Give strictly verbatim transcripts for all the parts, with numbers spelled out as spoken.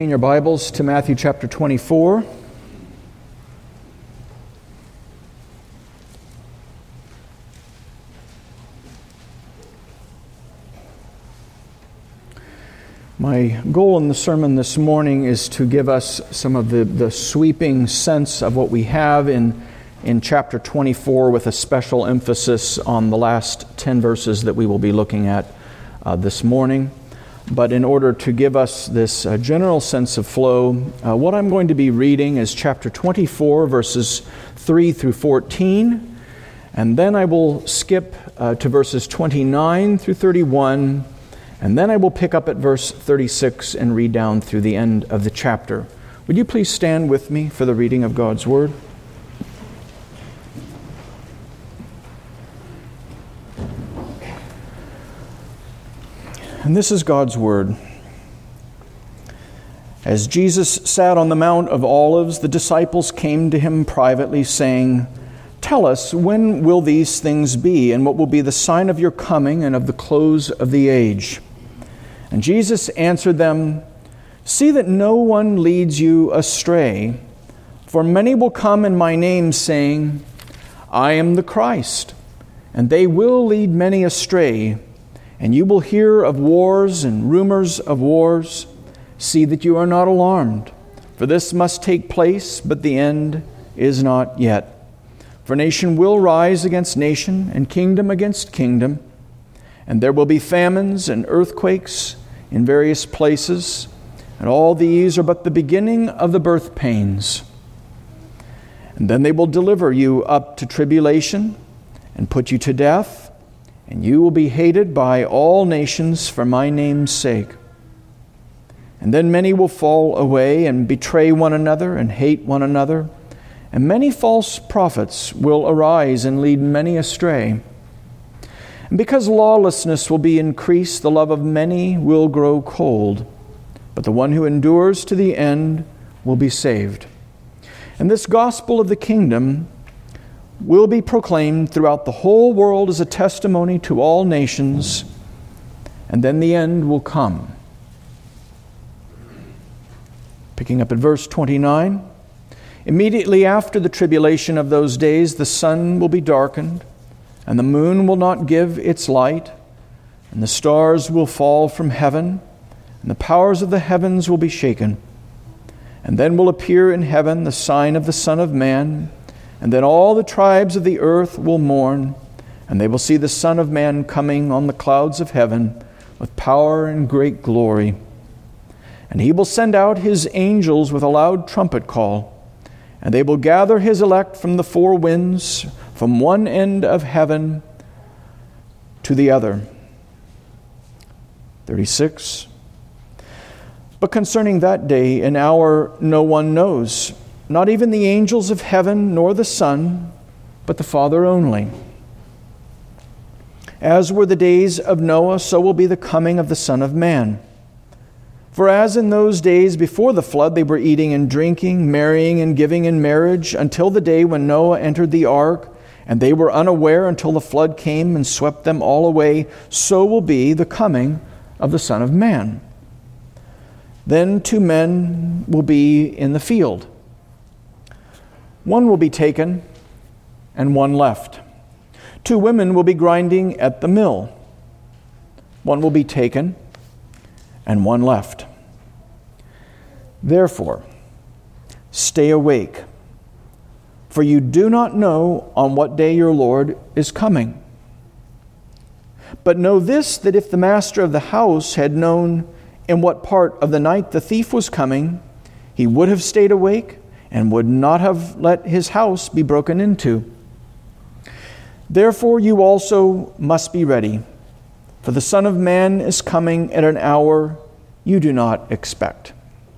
In your Bibles to Matthew chapter twenty-four. My goal in the sermon this morning is to give us some of the, the sweeping sense of what we have in, in chapter twenty-four, with a special emphasis on the last ten verses that we will be looking at uh, this morning. But in order to give us this uh, general sense of flow, uh, what I'm going to be reading is chapter twenty-four, verses three through fourteen. And then I will skip uh, to verses twenty-nine through thirty-one. And then I will pick up at verse thirty-six and read down through the end of the chapter. Would you please stand with me for the reading of God's Word? And this is God's Word. As Jesus sat on the Mount of Olives, the disciples came to him privately, saying, "Tell us, when will these things be, and what will be the sign of your coming and of the close of the age?" And Jesus answered them, "See that no one leads you astray, for many will come in my name, saying, 'I am the Christ,' and they will lead many astray. And you will hear of wars and rumors of wars. See that you are not alarmed, for this must take place, but the end is not yet. For nation will rise against nation, and kingdom against kingdom. And there will be famines and earthquakes in various places, and all these are but the beginning of the birth pains. And then they will deliver you up to tribulation, and put you to death, and you will be hated by all nations for my name's sake. And then many will fall away and betray one another and hate one another. And many false prophets will arise and lead many astray. And because lawlessness will be increased, the love of many will grow cold. But the one who endures to the end will be saved. And this gospel of the kingdom will be proclaimed throughout the whole world as a testimony to all nations, and then the end will come." Picking up at verse twenty-nine, "Immediately after the tribulation of those days, the sun will be darkened, and the moon will not give its light, and the stars will fall from heaven, and the powers of the heavens will be shaken. And then will appear in heaven the sign of the Son of Man. And then all the tribes of the earth will mourn, and they will see the Son of Man coming on the clouds of heaven with power and great glory. And he will send out his angels with a loud trumpet call, and they will gather his elect from the four winds, from one end of heaven to the other." thirty-six. "But concerning that day and hour no one knows, not even the angels of heaven, nor the Son, but the Father only. As were the days of Noah, so will be the coming of the Son of Man. For as in those days before the flood they were eating and drinking, marrying and giving in marriage, until the day when Noah entered the ark, and they were unaware until the flood came and swept them all away, so will be the coming of the Son of Man. Then two men will be in the field. One will be taken, and one left. Two women will be grinding at the mill. One will be taken, and one left. Therefore, stay awake, for you do not know on what day your Lord is coming. But know this, that if the master of the house had known in what part of the night the thief was coming, he would have stayed awake and would not have let his house be broken into. Therefore you also must be ready, for the Son of Man is coming at an hour you do not expect.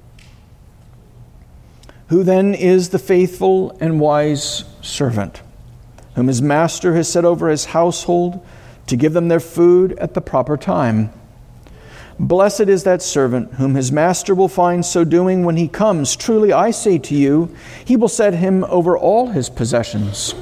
Who then is the faithful and wise servant, whom his master has set over his household to give them their food at the proper time? Blessed is that servant whom his master will find so doing when he comes. Truly I say to you, he will set him over all his possessions.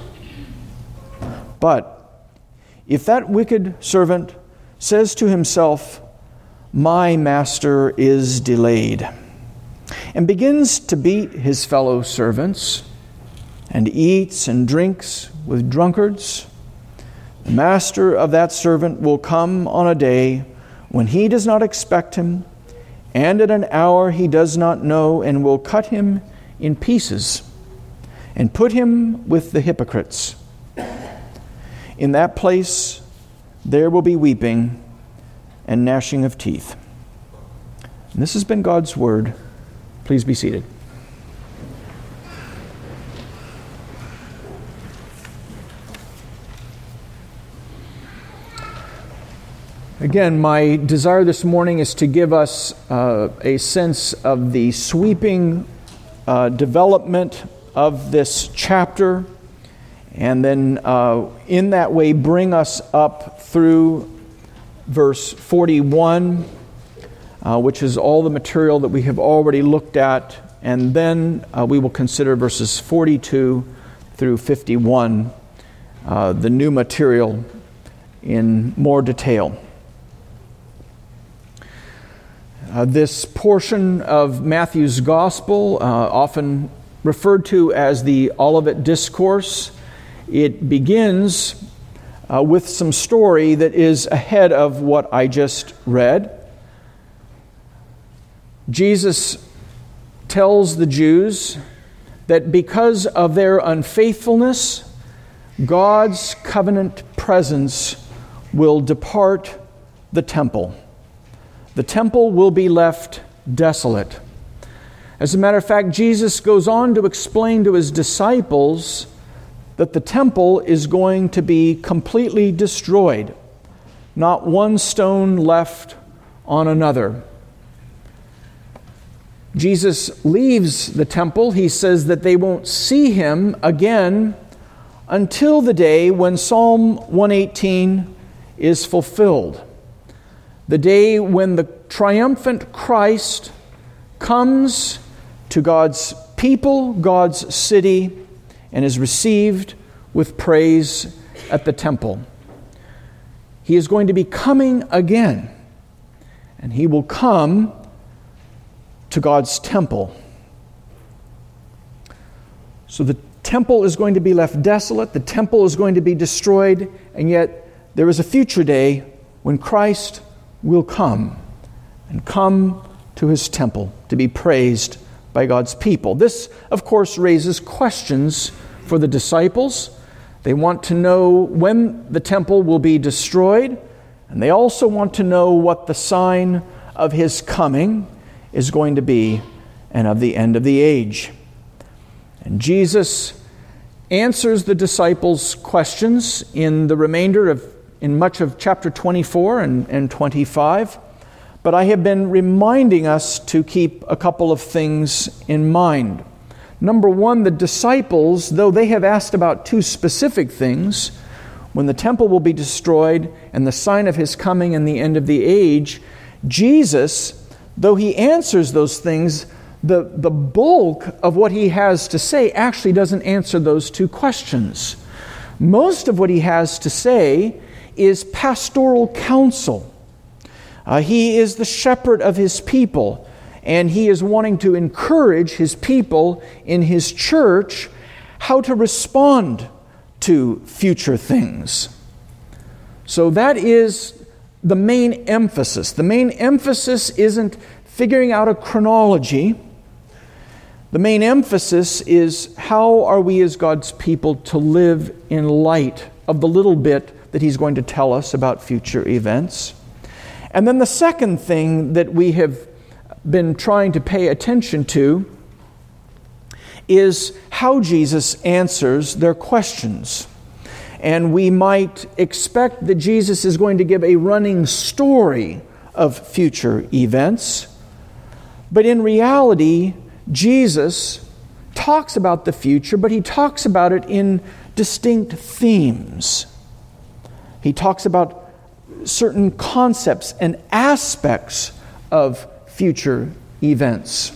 But if that wicked servant says to himself, 'My master is delayed,' and begins to beat his fellow servants, and eats and drinks with drunkards, the master of that servant will come on a day when he does not expect him, and at an hour he does not know, and will cut him in pieces and put him with the hypocrites. In that place there will be weeping and gnashing of teeth. And this has been God's word. Please be seated. Again, my desire this morning is to give us uh, a sense of the sweeping uh, development of this chapter, and then uh, in that way bring us up through verse forty-one, uh, which is all the material that we have already looked at, and then uh, we will consider verses forty-two through fifty-one, uh, the new material in more detail. Uh, this portion of Matthew's Gospel, uh, often referred to as the Olivet Discourse, it begins uh, with some story that is ahead of what I just read. Jesus tells the Jews that because of their unfaithfulness, God's covenant presence will depart the temple. The temple will be left desolate. As a matter of fact, Jesus goes on to explain to his disciples that the temple is going to be completely destroyed, not one stone left on another. Jesus leaves the temple. He says that they won't see him again until the day when Psalm one eighteen is fulfilled. The day when the triumphant Christ comes to God's people, God's city, and is received with praise at the temple. He is going to be coming again, and he will come to God's temple. So the temple is going to be left desolate, the temple is going to be destroyed, and yet there is a future day when Christ will come and come to his temple to be praised by God's people. This, of course, raises questions for the disciples. They want to know when the temple will be destroyed, and they also want to know what the sign of his coming is going to be and of the end of the age. And Jesus answers the disciples' questions in the remainder of in much of chapter twenty-four and, and twenty-five, but I have been reminding us to keep a couple of things in mind. Number one, the disciples, though they have asked about two specific things, when the temple will be destroyed and the sign of his coming and the end of the age, Jesus, though he answers those things, the, the bulk of what he has to say actually doesn't answer those two questions. Most of what he has to say is pastoral counsel. Uh, he is the shepherd of his people, and he is wanting to encourage his people in his church how to respond to future things. So that is the main emphasis. The main emphasis isn't figuring out a chronology. The main emphasis is how are we as God's people to live in light of the little bit that he's going to tell us about future events. And then the second thing that we have been trying to pay attention to is how Jesus answers their questions. And we might expect that Jesus is going to give a running story of future events. But in reality, Jesus talks about the future, but he talks about it in distinct themes. He talks about certain concepts and aspects of future events.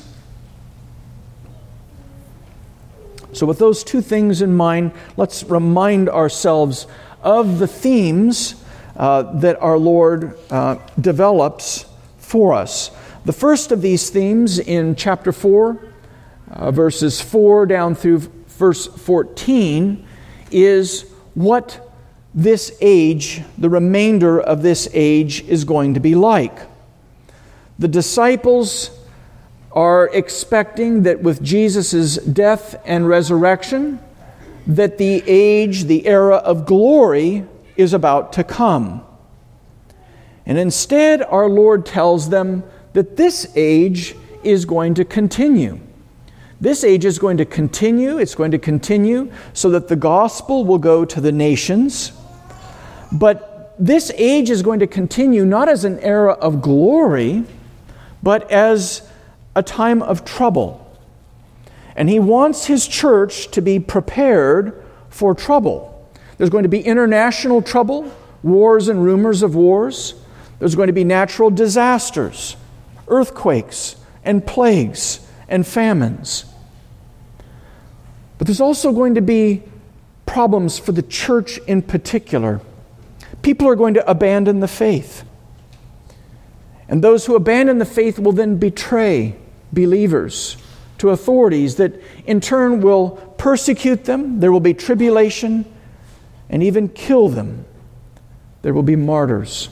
So with those two things in mind, let's remind ourselves of the themes uh, that our Lord uh, develops for us. The first of these themes in chapter four, uh, verses four down through verse fourteen, is what this age, the remainder of this age, is going to be like. The disciples are expecting that with Jesus' death and resurrection, that the age, the era of glory is about to come. And instead, our Lord tells them that this age is going to continue. This age is going to continue. It's going to continue so that the gospel will go to the nations. But this age is going to continue not as an era of glory, but as a time of trouble. And He wants His church to be prepared for trouble. There's going to be international trouble, wars and rumors of wars. There's going to be natural disasters, earthquakes and plagues and famines. But there's also going to be problems for the church in particular. People are going to abandon the faith. And those who abandon the faith will then betray believers to authorities that in turn will persecute them. There will be tribulation and even kill them. There will be martyrs.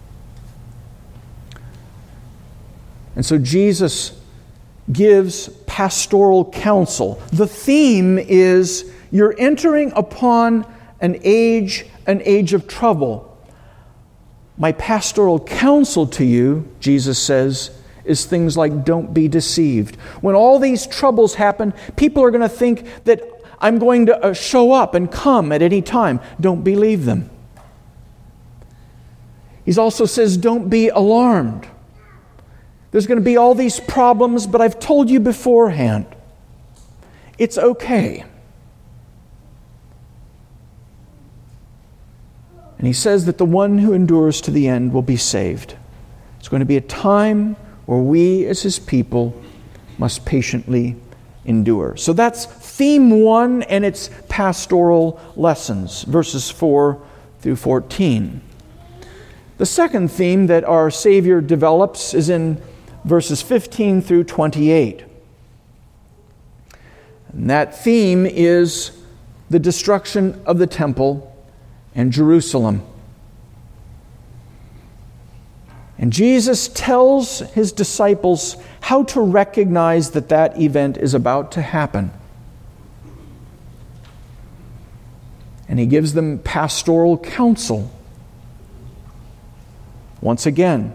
And so Jesus gives pastoral counsel. The theme is you're entering upon an age, an age of trouble. My pastoral counsel to you, Jesus says, is things like don't be deceived. When all these troubles happen, people are going to think that I'm going to show up and come at any time. Don't believe them. He also says don't be alarmed. There's going to be all these problems, but I've told you beforehand. It's okay. And He says that the one who endures to the end will be saved. It's going to be a time where we as His people must patiently endure. So that's theme one and its pastoral lessons, verses four through fourteen. The second theme that our Savior develops is in verses fifteen through twenty-eight. And that theme is the destruction of the temple and Jerusalem. And Jesus tells His disciples how to recognize that that event is about to happen. And He gives them pastoral counsel. Once again,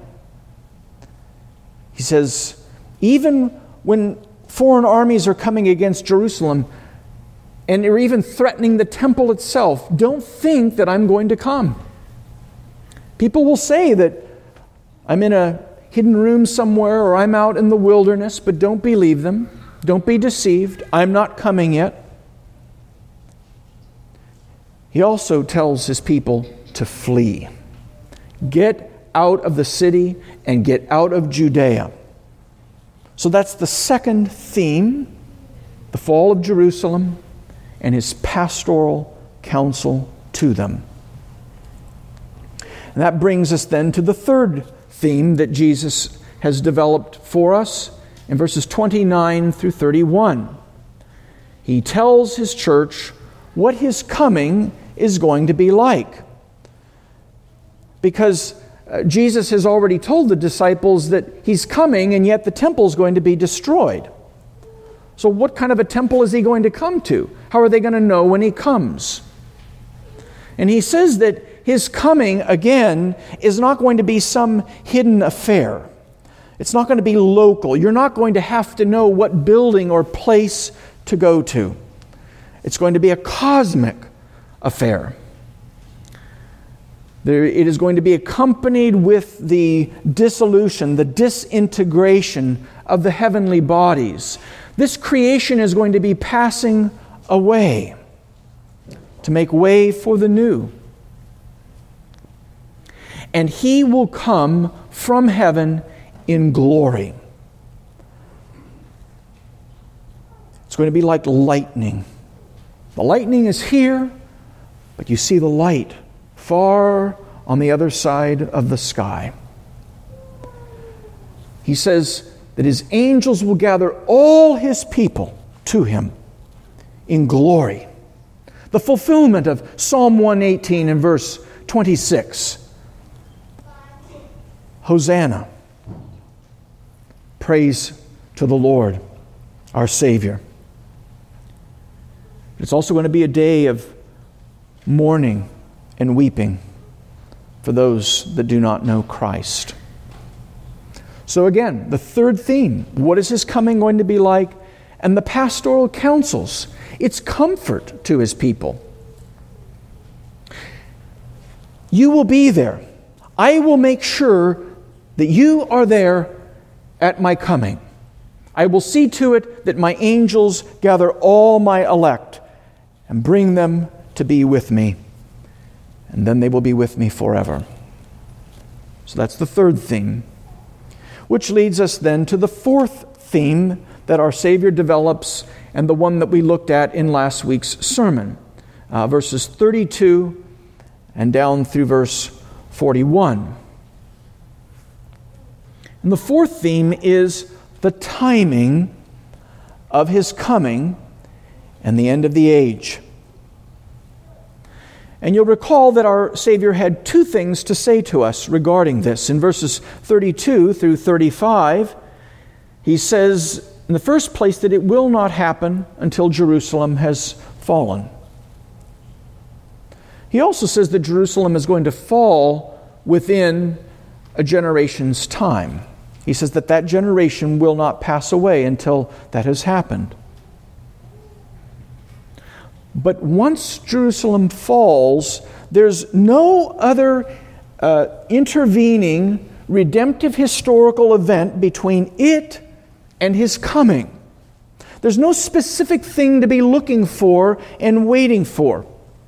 He says, even when foreign armies are coming against Jerusalem and they're even threatening the temple itself, don't think that I'm going to come. People will say that I'm in a hidden room somewhere or I'm out in the wilderness, but don't believe them. Don't be deceived. I'm not coming yet. He also tells His people to flee. Get out of the city and get out of Judea. So that's the second theme, the fall of Jerusalem and His pastoral counsel to them. And that brings us then to the third theme that Jesus has developed for us in verses twenty-nine through thirty-one. He tells His church what His coming is going to be like. Because uh, Jesus has already told the disciples that He's coming and yet the temple is going to be destroyed. So what kind of a temple is He going to come to? How are they going to know when He comes? And He says that His coming, again, is not going to be some hidden affair. It's not going to be local. You're not going to have to know what building or place to go to. It's going to be a cosmic affair. There, it is going to be accompanied with the dissolution, the disintegration of the heavenly bodies. This creation is going to be passing away to make way for the new. And He will come from heaven in glory. It's going to be like lightning. The lightning is here, but you see the light far on the other side of the sky. he says that his angels will gather all his people to him in glory. The fulfillment of Psalm one eighteen and verse twenty-six. Hosanna. Praise to the Lord, our Savior. It's also going to be a day of mourning and weeping for those that do not know Christ. So again, the third theme, what is his coming going to be like? And the pastoral counsels, it's comfort to his people. You will be there. I will make sure that you are there at my coming. I will see to it that my angels gather all my elect and bring them to be with me. And then they will be with me forever. So that's the third theme. Which leads us then to the fourth theme that our Savior develops, and the one that we looked at in last week's sermon. Uh, verses thirty-two and down through verse forty-one. And the fourth theme is the timing of his coming and the end of the age. And you'll recall that our Savior had two things to say to us regarding this. In verses thirty-two through thirty-five, he says, in the first place, that it will not happen until Jerusalem has fallen. He also says that Jerusalem is going to fall within a generation's time. He says that that generation will not pass away until that has happened. But once Jerusalem falls, there's no other uh, intervening redemptive historical event between it and his coming. There's no specific thing to be looking for and waiting for.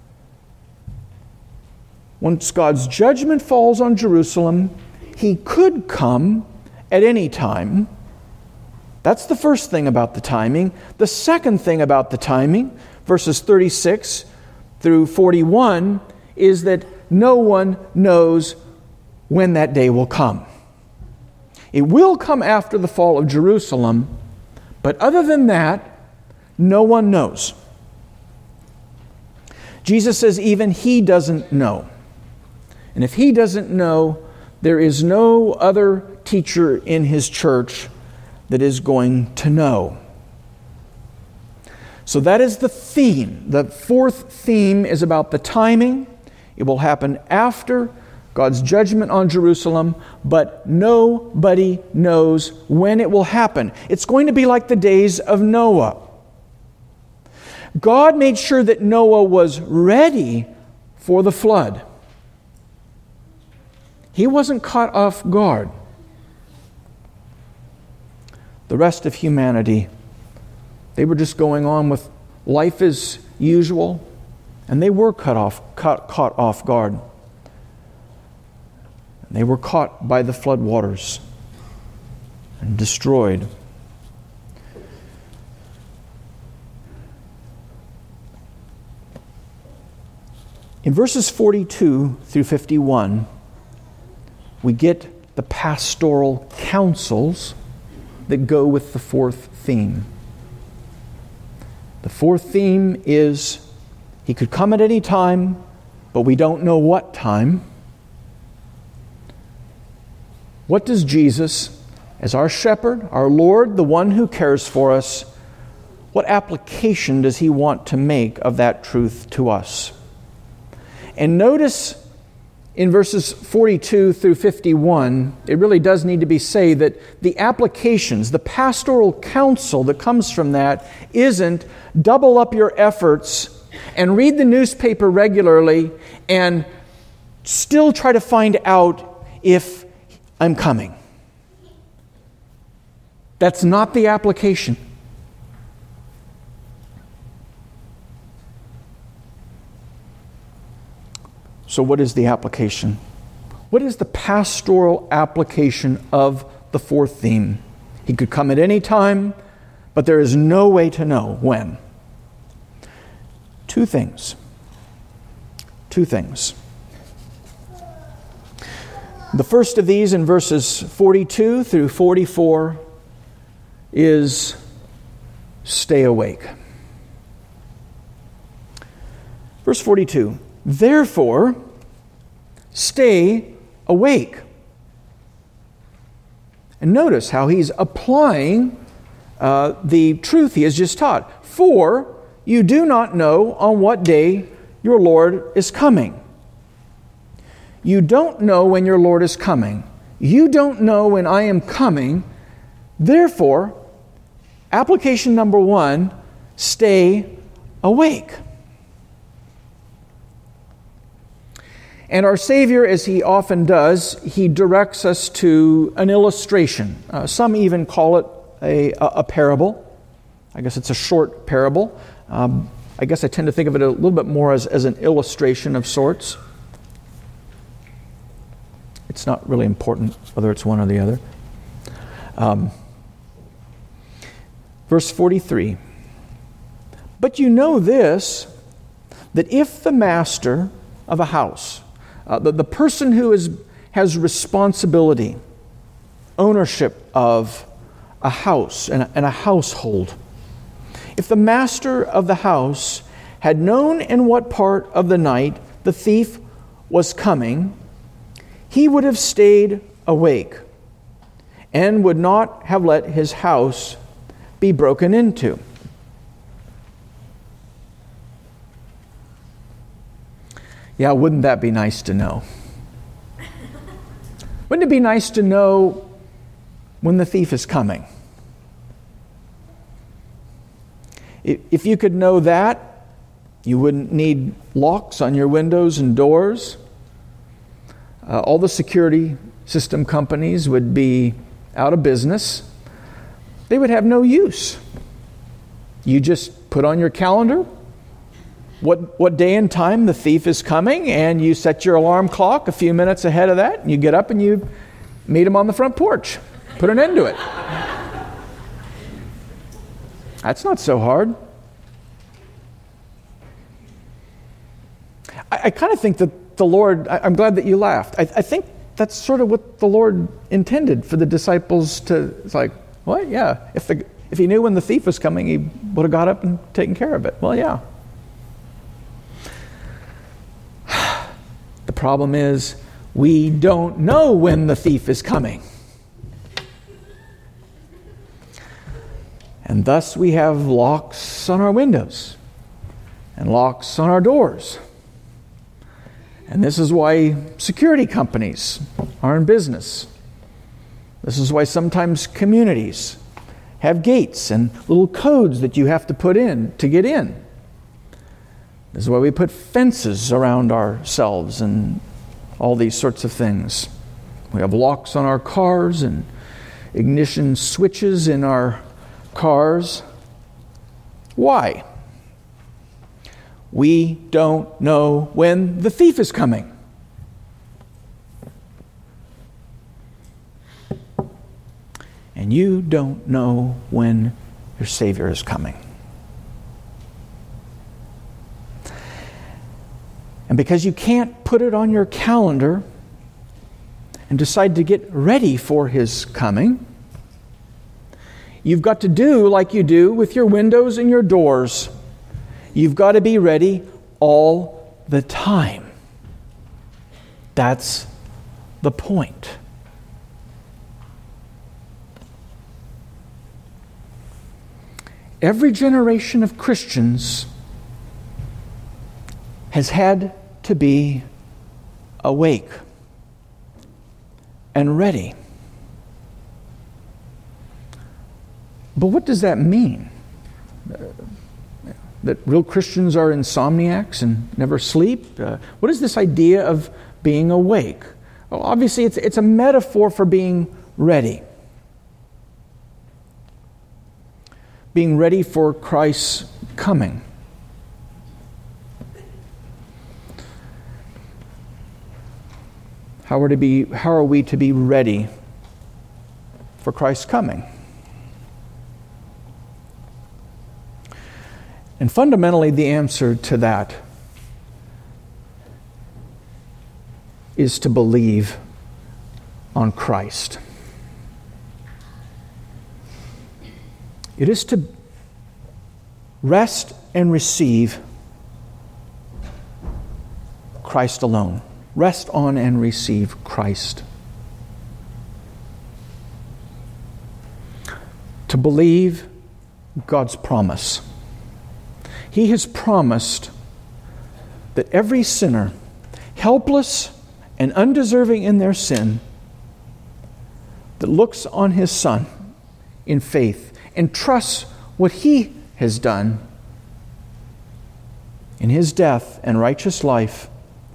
Once God's judgment falls on Jerusalem, he could come at any time. That's the first thing about the timing. The second thing about the timing, verses thirty-six through forty-one, is that no one knows when that day will come. It will come after the fall of Jerusalem, but other than that, no one knows. Jesus says even he doesn't know. And if he doesn't know, there is no other teacher in his church that is going to know. So that is the theme. The fourth theme is about the timing. It will happen after God's judgment on Jerusalem, but nobody knows when it will happen. It's going to be like the days of Noah. God made sure that Noah was ready for the flood. He wasn't caught off guard. The rest of humanity, they were just going on with life as usual, and they were cut off, caught, caught off guard. They were caught by the floodwaters and destroyed. In verses forty-two through fifty-one, we get the pastoral counsels that go with the fourth theme. The fourth theme is he could come at any time, but we don't know what time. What does Jesus, as our shepherd, our Lord, the one who cares for us, what application does he want to make of that truth to us? And notice in verses forty-two through fifty-one, it really does need to be said that the applications, the pastoral counsel that comes from that isn't double up your efforts and read the newspaper regularly and still try to find out if I'm coming. That's not the application. So what is the application? What is the pastoral application of the fourth theme? He could come at any time, but there is no way to know when. Two things. Two things. The first of these in verses forty-two through forty-four is stay awake. Verse forty-two, therefore, stay awake. And notice how he's applying uh, the truth he has just taught. For you do not know on what day your Lord is coming. You don't know when your Lord is coming. You don't know when I am coming. Therefore, application number one, stay awake. And our Savior, as he often does, he directs us to an illustration. Uh, some even call it a, a parable. I guess it's a short parable. Um, I guess I tend to think of it a little bit more as, as an illustration of sorts. It's not really important whether it's one or the other. Um, verse forty-three. But you know this, that if the master of a house, uh, the, the person who is, has responsibility, ownership of a house and a, and a household, if the master of the house had known in what part of the night the thief was coming, he would have stayed awake and would not have let his house be broken into. Yeah, wouldn't that be nice to know? Wouldn't it be nice to know when the thief is coming? If you could know that, you wouldn't need locks on your windows and doors. Uh, all the security system companies would be out of business. They would have no use. You just put on your calendar what, what day and time the thief is coming, and you set your alarm clock a few minutes ahead of that, and you get up and you meet him on the front porch. Put an end to it. That's not so hard. I, I kind of think that the Lord, I, I'm glad that you laughed. I, I think that's sort of what the Lord intended for the disciples to, it's like, what? Yeah. If the if he knew when the thief was coming, he would have got up and taken care of it. Well, yeah. The problem is, we don't know when the thief is coming. And thus we have locks on our windows and locks on our doors. And this is why security companies are in business. This is why sometimes communities have gates and little codes that you have to put in to get in. This is why we put fences around ourselves and all these sorts of things. We have locks on our cars and ignition switches in our cars. Why? We don't know when the thief is coming. And you don't know when your Savior is coming. And because you can't put it on your calendar and decide to get ready for His coming, you've got to do like you do with your windows and your doors. You've got to be ready all the time. That's the point. Every generation of Christians has had to be awake and ready. But what does that mean? Uh, that real Christians are insomniacs and never sleep? Uh, what is this idea of being awake? Well, obviously, it's, it's a metaphor for being ready. Being ready for Christ's coming. How are, to be, how are we to be ready for Christ's coming? And fundamentally, the answer to that is to believe on Christ. It is to rest and receive Christ alone. Rest on and receive Christ. To believe God's promise. He has promised that every sinner, helpless and undeserving in their sin, that looks on His Son in faith and trusts what He has done in His death and righteous life,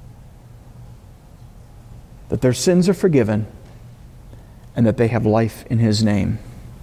that their sins are forgiven and that they have life in His name.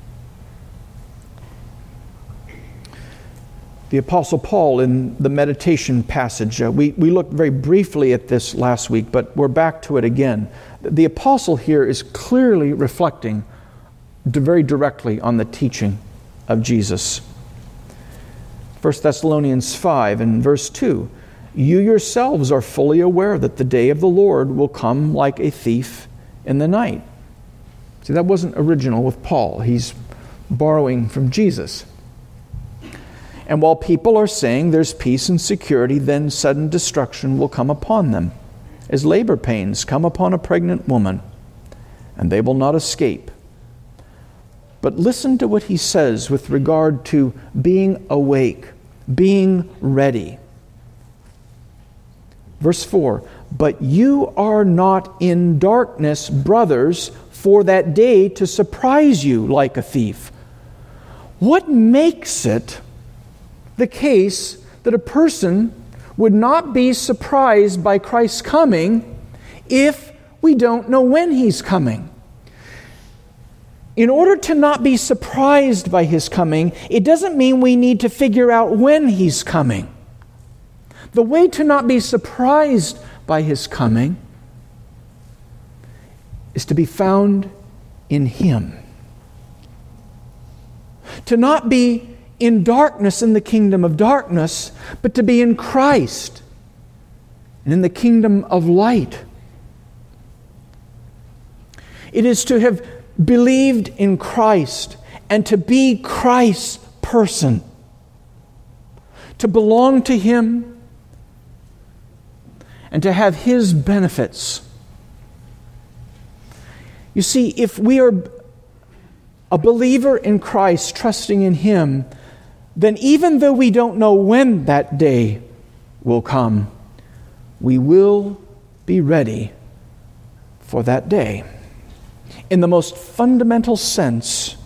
The Apostle Paul, in the meditation passage, uh, we, we looked very briefly at this last week, but we're back to it again. The Apostle here is clearly reflecting very directly on the teaching of Jesus. First Thessalonians five and verse two, you yourselves are fully aware that the day of the Lord will come like a thief in the night. See, that wasn't original with Paul. He's borrowing from Jesus. And while people are saying there's peace and security, then sudden destruction will come upon them, as labor pains come upon a pregnant woman, and they will not escape. But listen to what he says with regard to being awake, being ready. Verse four, but you are not in darkness, brothers, for that day to surprise you like a thief. What makes it the case that a person would not be surprised by Christ's coming if we don't know when He's coming? In order to not be surprised by His coming, it doesn't mean we need to figure out when He's coming. The way to not be surprised by His coming is to be found in Him. To not be in darkness in the kingdom of darkness, but to be in Christ and in the kingdom of light. It is to have believed in Christ and to be Christ's person, to belong to Him and to have His benefits. You see, if we are a believer in Christ, trusting in Him, then even though we don't know when that day will come, we will be ready for that day. In the most fundamental sense,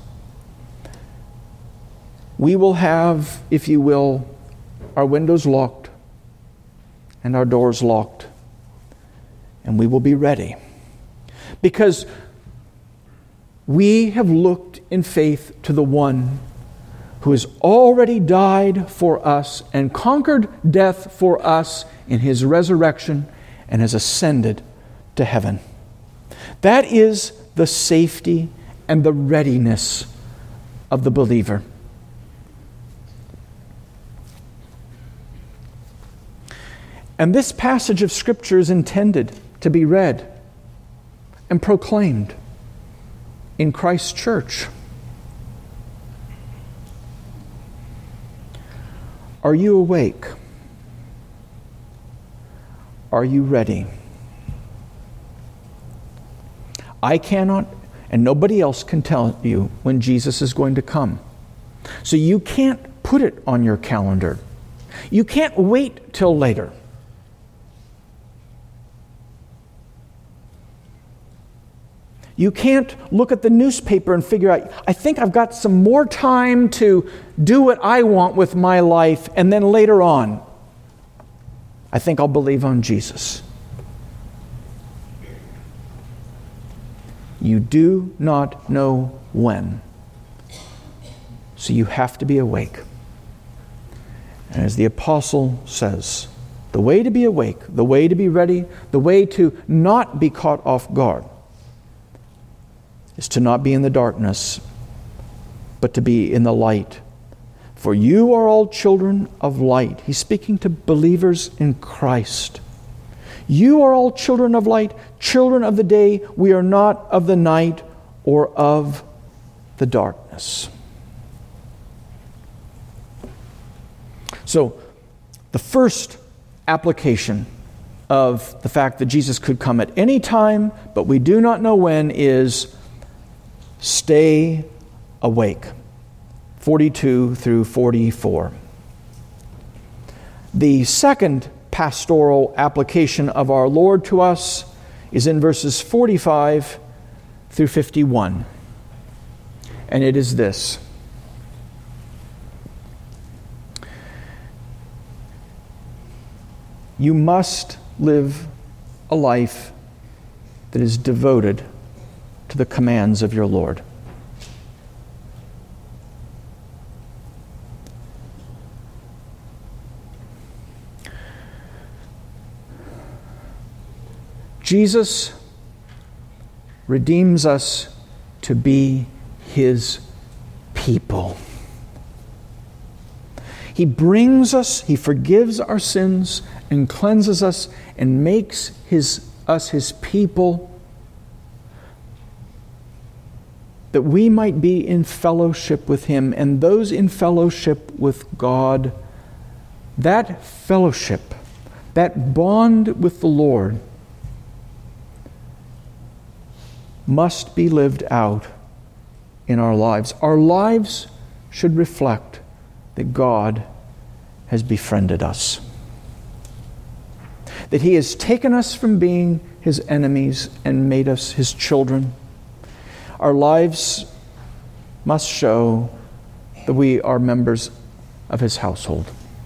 we will have, if you will, our windows locked and our doors locked, and we will be ready. Because we have looked in faith to the one who has already died for us and conquered death for us in His resurrection and has ascended to heaven. That is the safety and the readiness of the believer. And this passage of Scripture is intended to be read and proclaimed in Christ's church. Are you awake? Are you ready? I cannot, and nobody else can tell you when Jesus is going to come. So you can't put it on your calendar. You can't wait till later. You can't look at the newspaper and figure out, I think I've got some more time to do what I want with my life, and then later on, I think I'll believe on Jesus. You do not know when. So you have to be awake. And as the apostle says, the way to be awake, the way to be ready, the way to not be caught off guard is to not be in the darkness, but to be in the light. For you are all children of light. He's speaking to believers in Christ. You are all children of light, children of the day. We are not of the night or of the darkness. So, the first application of the fact that Jesus could come at any time, but we do not know when, is stay awake. forty-two through forty-four. The second pastoral application of our Lord to us is in verses forty-five through fifty-one. And it is this: you must live a life that is devoted to the commands of your Lord. Jesus redeems us to be His people. He brings us, He forgives our sins and cleanses us and makes his, us His people, that we might be in fellowship with Him, and those in fellowship with God. That fellowship, that bond with the Lord, must be lived out in our lives. Our lives should reflect that God has befriended us, that He has taken us from being His enemies and made us His children. Our lives must show that we are members of His household.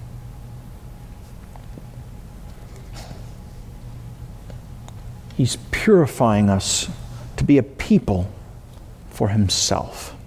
He's purifying us to be a people for Himself.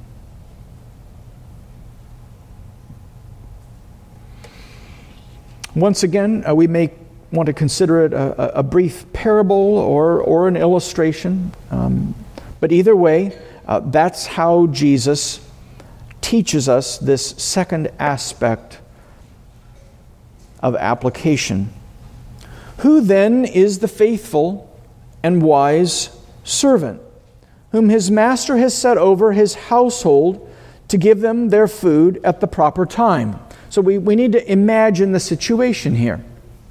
Once again, uh, we may want to consider it a, a brief parable or, or an illustration. Um, but either way, uh, that's how Jesus teaches us this second aspect of application. Who then is the faithful and wise servant, whom his master has set over his household to give them their food at the proper time? So we, we need to imagine the situation here.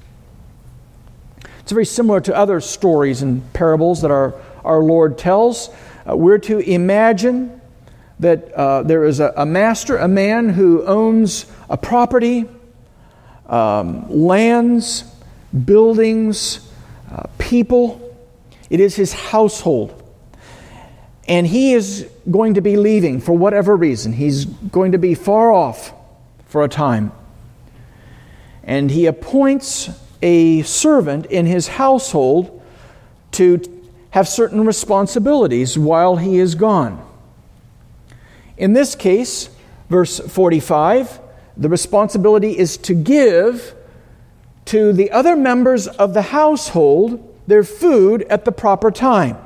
It's very similar to other stories and parables that our, our Lord tells. Uh, we're to imagine that uh, there is a, a master, a man who owns a property, um, lands, buildings, uh, people. It is his household. And he is going to be leaving for whatever reason. He's going to be far off for a time. And he appoints a servant in his household to have certain responsibilities while he is gone. In this case, verse forty-five, the responsibility is to give to the other members of the household their food at the proper time.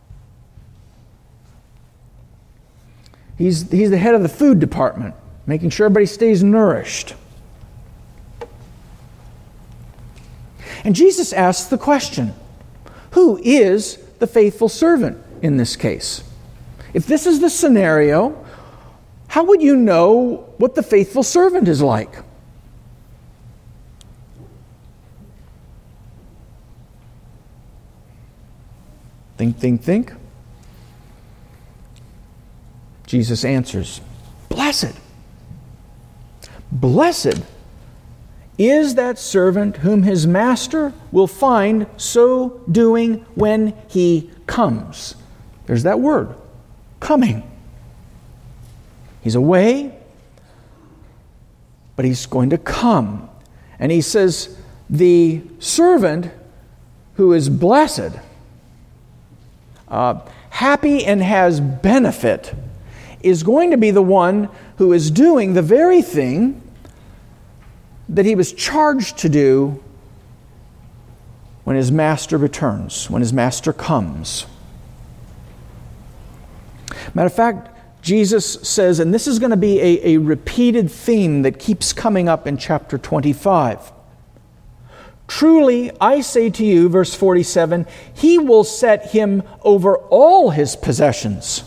He's, he's the head of the food department, making sure everybody stays nourished. And Jesus asks the question, who is the faithful servant in this case? If this is the scenario, how would you know what the faithful servant is like? Think, think, think. Jesus answers, blessed. Blessed is that servant whom his master will find so doing when he comes. There's that word, coming. He's away, but he's going to come. And he says, the servant who is blessed, uh, happy and has benefit, is going to be the one who is doing the very thing that he was charged to do when his master returns, when his master comes. Matter of fact, Jesus says, and this is going to be a, a repeated theme that keeps coming up in chapter twenty-five, Truly, I say to you, verse forty-seven, he will set him over all his possessions.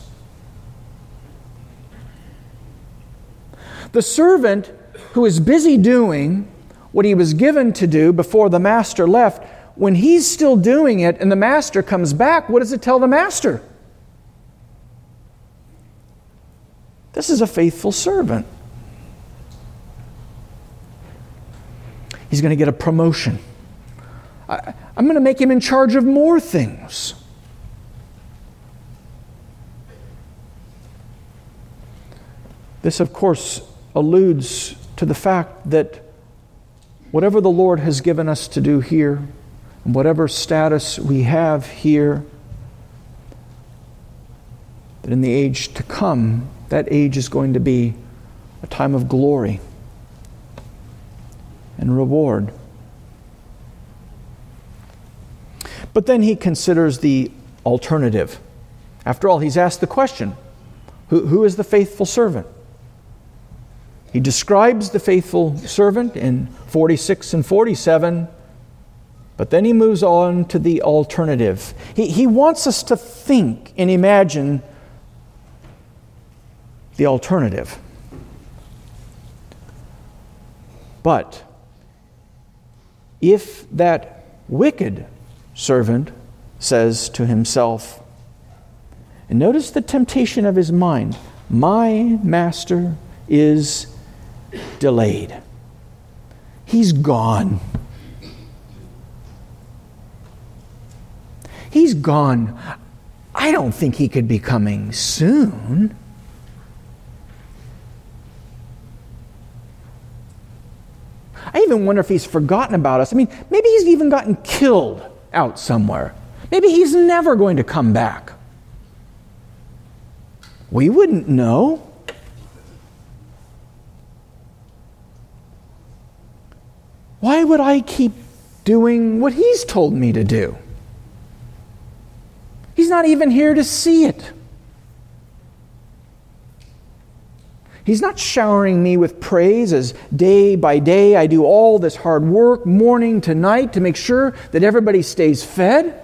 The servant who is busy doing what he was given to do before the master left, when he's still doing it and the master comes back, what does it tell the master? This is a faithful servant. He's going to get a promotion. I, I'm going to make him in charge of more things. This, of course, alludes to the fact that whatever the Lord has given us to do here, and whatever status we have here, that in the age to come, that age is going to be a time of glory and reward. But then he considers the alternative. After all, he's asked the question, who, who is the faithful servant? He describes the faithful servant in forty-six and forty-seven, but then he moves on to the alternative. He, he wants us to think and imagine the alternative. But if that wicked servant says to himself, and notice the temptation of his mind, my master is delayed. He's gone. He's gone. I don't think he could be coming soon. I even wonder if he's forgotten about us. I mean, maybe he's even gotten killed out somewhere. Maybe he's never going to come back. We wouldn't know. Why would I keep doing what he's told me to do? He's not even here to see it. He's not showering me with praise as day by day I do all this hard work, morning to night, to make sure that everybody stays fed.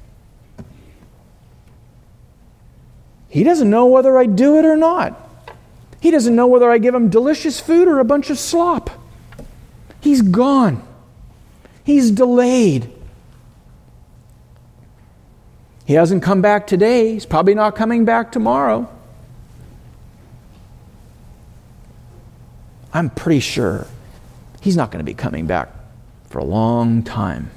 He doesn't know whether I do it or not. He doesn't know whether I give him delicious food or a bunch of slop. He's gone. He's delayed. He hasn't come back today. He's probably not coming back tomorrow. I'm pretty sure he's not going to be coming back for a long time.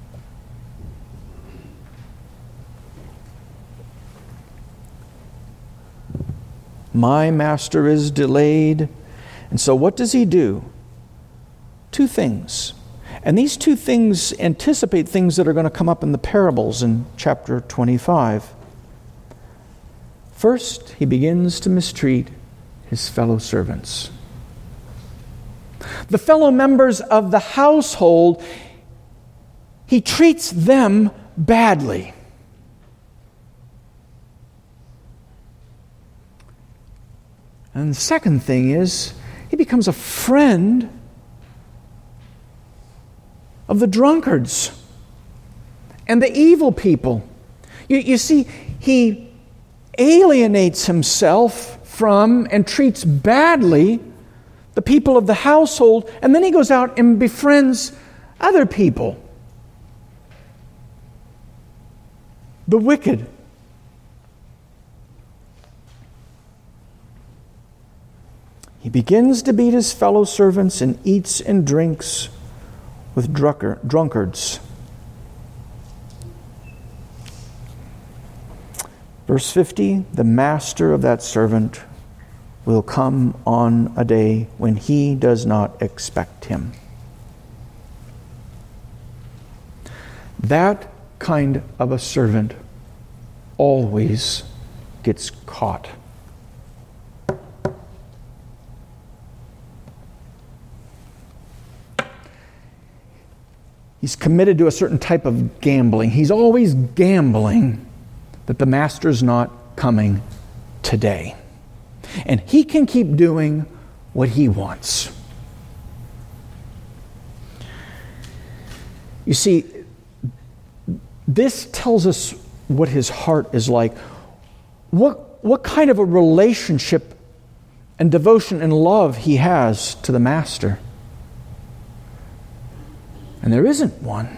My master is delayed. And so what does he do? Two things. And these two things anticipate things that are going to come up in the parables in chapter twenty-five. First, he begins to mistreat his fellow servants. The fellow members of the household, he treats them badly. And the second thing is, he becomes a friend of the drunkards and the evil people. You, you see, he alienates himself from and treats badly the people of the household, and then he goes out and befriends other people. The wicked. He begins to beat his fellow servants and eats and drinks with drunkards. Verse fifty, the master of that servant will come on a day when he does not expect him. That kind of a servant always gets caught. He's committed to a certain type of gambling. He's always gambling that the master's not coming today. And he can keep doing what he wants. You see, this tells us what his heart is like. What, what kind of a relationship and devotion and love he has to the Master. And there isn't one.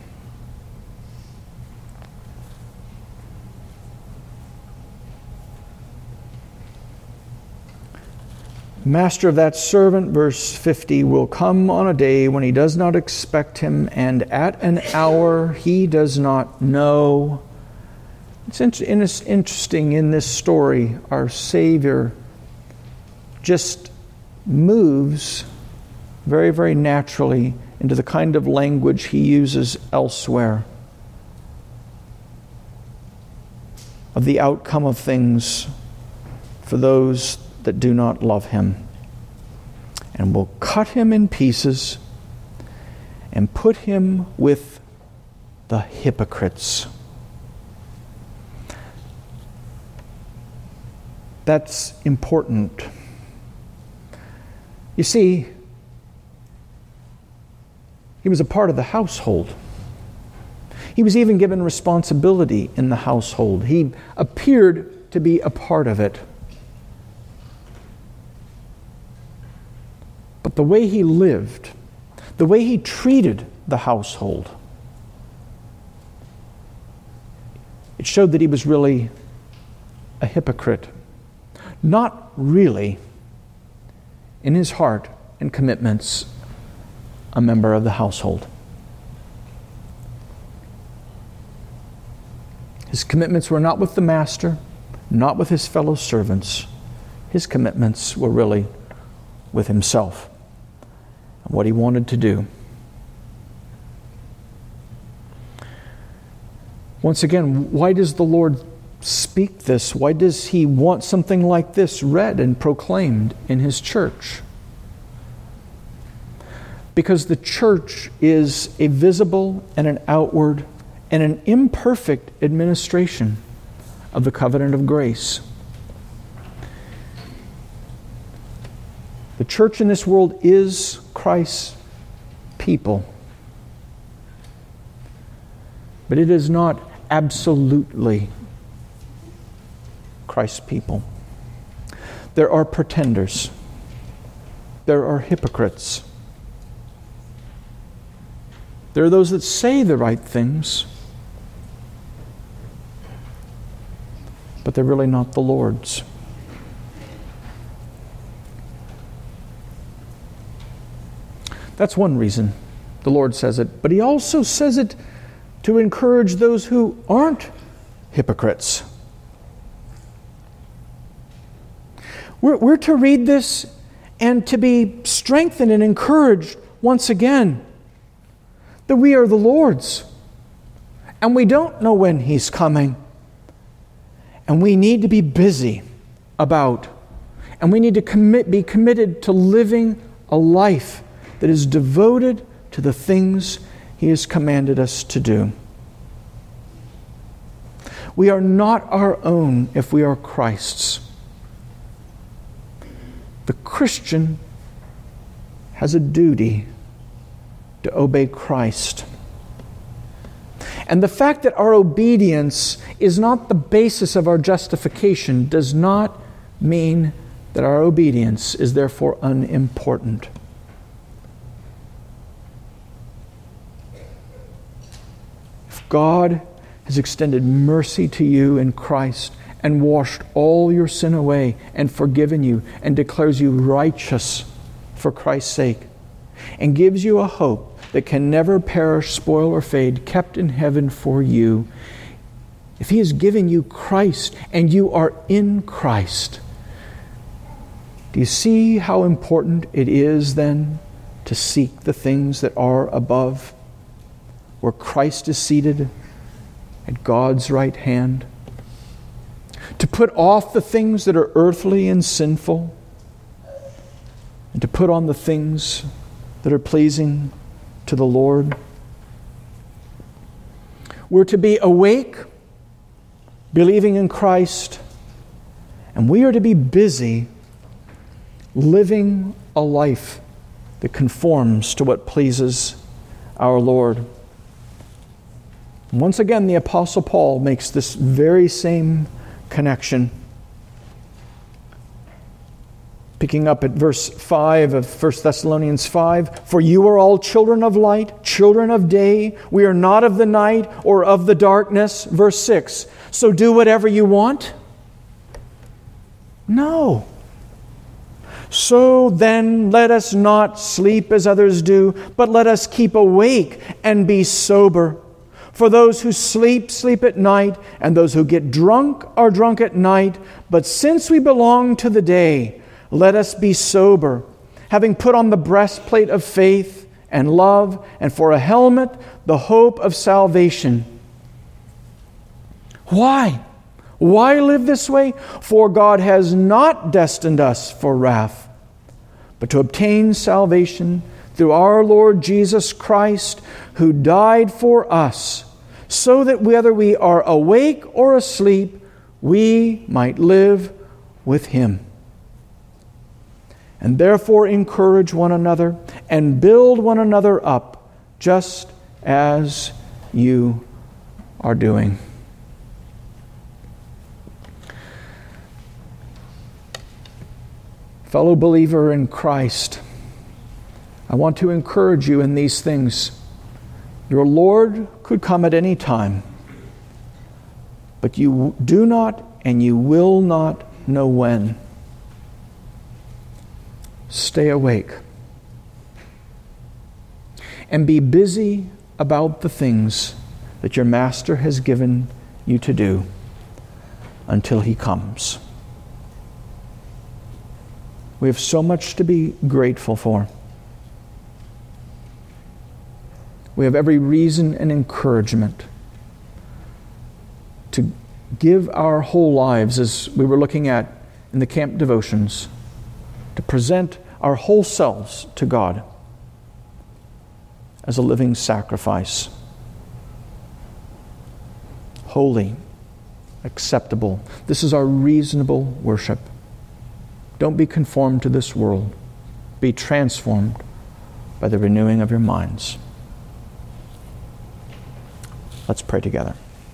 Master of that servant, verse fifty, will come on a day when he does not expect him, and at an hour he does not know. It's interesting in this story, our Savior just moves very, very naturally into the kind of language he uses elsewhere of the outcome of things for those that do not love him, and will cut him in pieces and put him with the hypocrites. That's important. You see, he was a part of the household. He was even given responsibility in the household. He appeared to be a part of it. But the way he lived, the way he treated the household, it showed that he was really a hypocrite. Not really, in his heart and commitments, a member of the household. His commitments were not with the Master, not with his fellow servants. His commitments were really with himself and what he wanted to do. Once again, why does the Lord speak this? Why does he want something like this read and proclaimed in his church? Because the church is a visible and an outward and an imperfect administration of the covenant of grace. The church in this world is Christ's people. But it is not absolutely Christ's people. There are pretenders. There are hypocrites. There are those that say the right things, but they're really not the Lord's. That's one reason the Lord says it. But he also says it to encourage those who aren't hypocrites. We're, we're to read this and to be strengthened and encouraged once again that we are the Lord's. And we don't know when he's coming. And we need to be busy about, and we need to commit, be committed to living a life that is devoted to the things he has commanded us to do. We are not our own if we are Christ's. The Christian has a duty to obey Christ. And the fact that our obedience is not the basis of our justification does not mean that our obedience is therefore unimportant. If God has extended mercy to you in Christ and washed all your sin away and forgiven you and declares you righteous for Christ's sake and gives you a hope that can never perish, spoil, or fade, kept in heaven for you, if he is giving you Christ and you are in Christ, do you see how important it is then to seek the things that are above, where Christ is seated at God's right hand? To put off the things that are earthly and sinful, and to put on the things that are pleasing to the Lord. We're to be awake, believing in Christ, and we are to be busy living a life that conforms to what pleases our Lord. Once again, the Apostle Paul makes this very same connection. Picking up at verse five of First Thessalonians five, "For you are all children of light, children of day. We are not of the night or of the darkness." Verse six, "So do whatever you want?" No. "So then let us not sleep as others do, but let us keep awake and be sober. For those who sleep, sleep at night, and those who get drunk are drunk at night. But since we belong to the day, let us be sober, having put on the breastplate of faith and love, and for a helmet, the hope of salvation." Why? Why live this way? "For God has not destined us for wrath, but to obtain salvation through our Lord Jesus Christ, who died for us, so that whether we are awake or asleep, we might live with Him. And therefore encourage one another and build one another up, just as you are doing." Fellow believer in Christ, I want to encourage you in these things. Your Lord could come at any time, but you do not and you will not know when. Stay awake and be busy about the things that your Master has given you to do until He comes. We have so much to be grateful for. We have every reason and encouragement to give our whole lives, as we were looking at in the camp devotions, to present our whole selves to God as a living sacrifice, holy, acceptable. This is our reasonable worship. Don't be conformed to this world. Be transformed by the renewing of your minds. Let's pray together.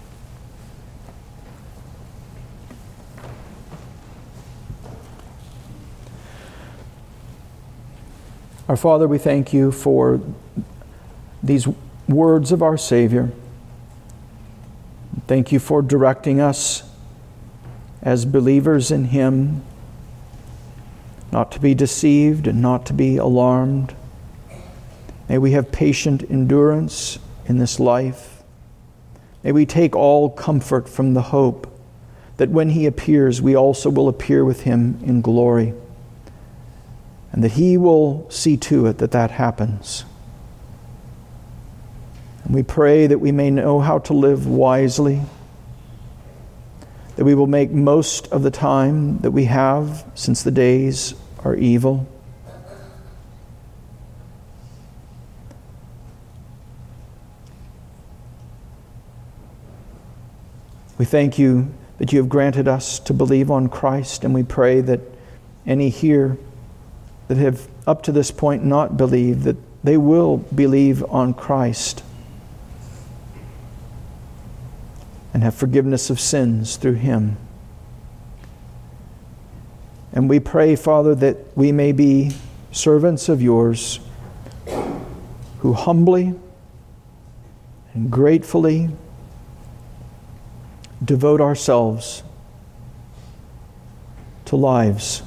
Our Father, we thank you for these words of our Savior. Thank you for directing us as believers in Him not to be deceived and not to be alarmed. May we have patient endurance in this life. May we take all comfort from the hope that when He appears, we also will appear with Him in glory, and that He will see to it that that happens. And we pray that we may know how to live wisely, that we will make most of the time that we have, since the days are evil. We thank you that you have granted us to believe on Christ, and we pray that any here that have up to this point not believed, that they will believe on Christ and have forgiveness of sins through Him. And we pray, Father, that we may be servants of yours who humbly and gratefully devote ourselves to lives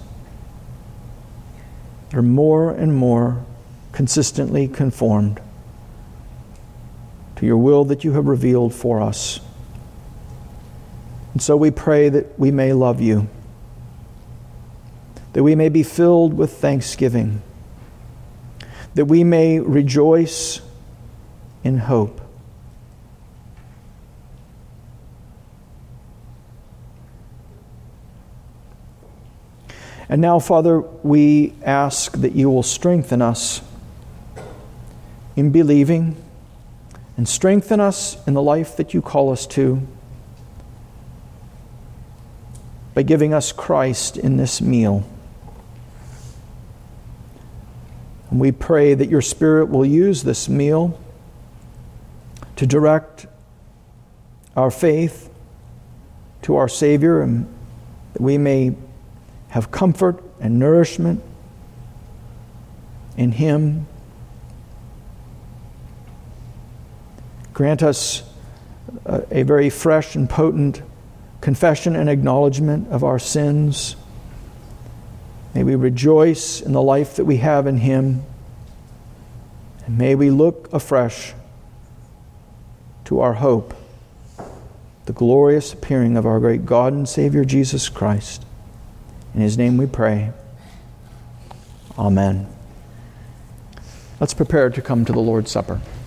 that are more and more consistently conformed to your will that you have revealed for us. And so we pray that we may love you, that we may be filled with thanksgiving, that we may rejoice in hope. And now, Father, we ask that you will strengthen us in believing and strengthen us in the life that you call us to by giving us Christ in this meal. And we pray that your Spirit will use this meal to direct our faith to our Savior, and that we may have comfort and nourishment in Him. Grant us a, a very fresh and potent confession and acknowledgement of our sins. May we rejoice in the life that we have in Him. And may we look afresh to our hope, the glorious appearing of our great God and Savior Jesus Christ. In His name we pray. Amen. Let's prepare to come to the Lord's Supper.